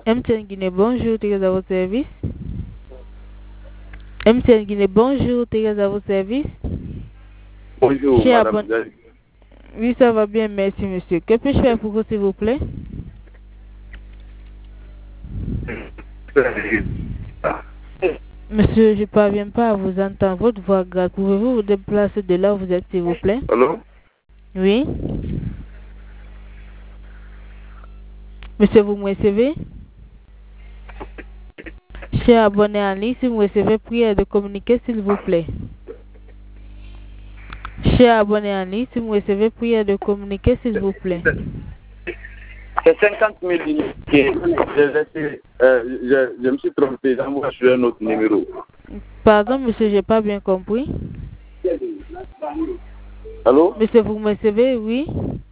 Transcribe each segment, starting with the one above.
MTN Guinée, bonjour, Thérèse à votre service. MTN Guinée, bonjour, Thérèse à votre service. Bonjour, madame. Oui, ça va bien, merci, monsieur. Que puis-je faire pour vous, s'il vous plaît? Monsieur, je ne parviens pas à vous entendre. Votre voix grave. Pouvez-vous vous déplacer de là où vous êtes, s'il vous plaît? Allô? Oui. Monsieur, vous me recevez? Cher abonné en ligne, si vous recevez, prière de communiquer, s'il vous plaît. Cher abonné en ligne, si vous recevez, prière de communiquer, s'il vous plaît. C'est 50 000 unités. Je me suis trompé, j'envoie sur un autre numéro. Pardon, monsieur, j'ai pas bien compris. Allô? Monsieur, vous me recevez, oui?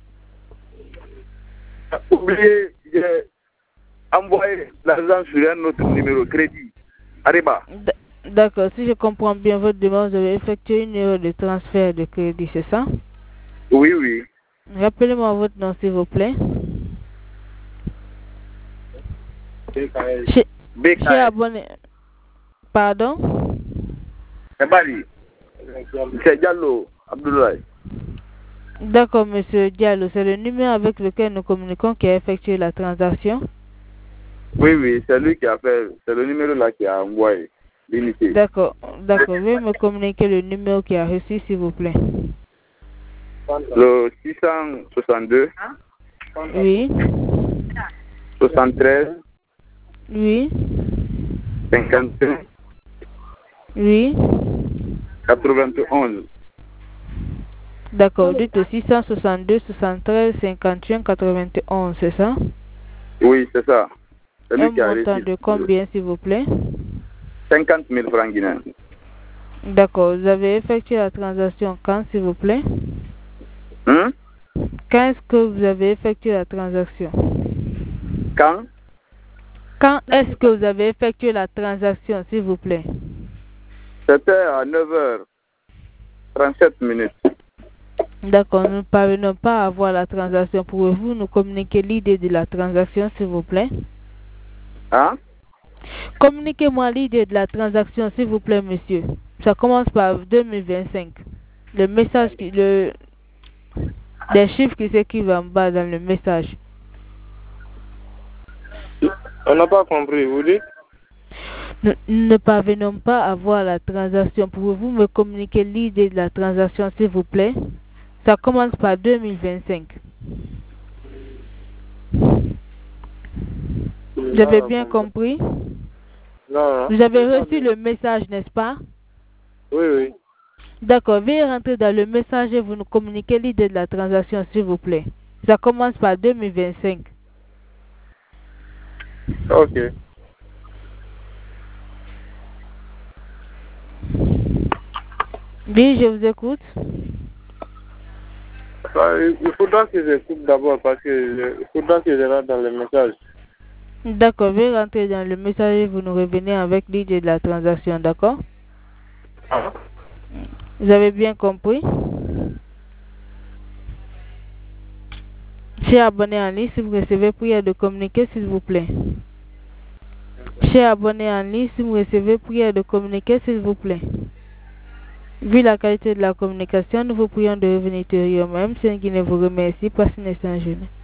Oubliez, j'ai envoyé l'argent sur un autre numéro, crédit. Arriba. D'accord, si je comprends bien votre demande, vous avez effectué une erreur de transfert de crédit, c'est ça? Oui, oui. Rappelez-moi votre nom, s'il vous plaît. BKS. Chez abonné. Pardon? C'est Diallo, Abdoulaye. D'accord, monsieur Diallo, c'est le numéro avec lequel nous communiquons qui a effectué la transaction? Oui, oui, c'est lui qui a fait, c'est le numéro là qui a envoyé l'unité. D'accord, d'accord. Veuillez me communiquer le numéro qui a reçu, s'il vous plaît. Le 662. Oui. 73. Oui. 51. Oui. 91. D'accord, dites au 662 73 51 91, c'est ça? Oui, c'est ça. C'est lui Un qui a montant reçu. de combien, s'il vous plaît? 50 000 francs guinéens. D'accord, vous avez effectué la transaction quand, s'il vous plaît? Quand est-ce que vous avez effectué la transaction? Quand? Quand est-ce que vous avez effectué la transaction, s'il vous plaît? C'était à 9h37. D'accord, nous ne parvenons pas à voir la transaction. Pouvez-vous nous communiquer l'idée de la transaction, s'il vous plaît? Hein? Communiquez-moi l'idée de la transaction, s'il vous plaît, monsieur. Ça commence par 2025. Le message, les chiffres qui s'écrivent en bas dans le message. On n'a pas compris, vous dites? Nous ne parvenons pas à voir la transaction. Pouvez-vous me communiquer l'idée de la transaction, s'il vous plaît? Ça commence par 2025. Vous avez bien compris? Non. Vous avez reçu le message, n'est-ce pas? Oui, oui. D'accord, veuillez rentrer dans le message et vous nous communiquez l'idée de la transaction, s'il vous plaît. Ça commence par 2025. Ok. Oui, je vous écoute. Il faudra que j'écoute d'abord parce que il faudra que je rentre dans le message. D'accord, veuillez rentrer dans le message et vous nous revenez avec l'idée de la transaction, d'accord? Vous avez bien compris? Cher abonné en ligne, si vous recevez prière de communiquer, s'il vous plaît. Cher abonné en ligne, si vous recevez prière de communiquer, s'il vous plaît. Vu la qualité de la communication, nous vous prions de revenir ultérieurement. Même si vous remercie, passez une excellente journée.